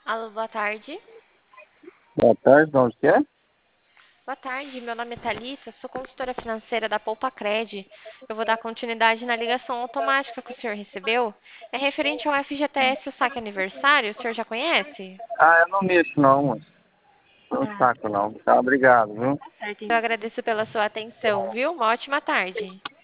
Alô, boa tarde. Boa tarde, de onde que é? Boa tarde, meu nome é Thalissa, sou consultora financeira da Poupa Cred. Eu vou dar continuidade na ligação automática que o senhor recebeu. É referente ao FGTS, o saque aniversário, o senhor já conhece? Ah, eu não mexo não, moço. Não Ah, saco não. Tá, obrigado, viu? certo. Eu agradeço pela sua atenção, viu? Uma ótima tarde.